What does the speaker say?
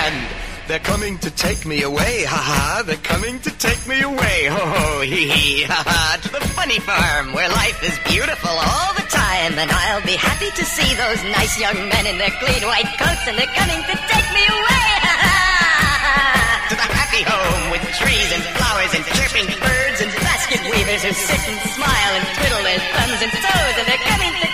land. They're coming to take me away, ha-ha. They're coming to take me away, ho-ho, hee-hee, ha-ha. To the funny farm where life is beautiful all the time. And I'll be happy to see those nice young men in their clean white coats. And they're coming to take me away, ha-ha. To the happy home with trees and flowers and chirping birds and basket weavers who sit and smile and twiddle their thumbs and toes. And they're coming to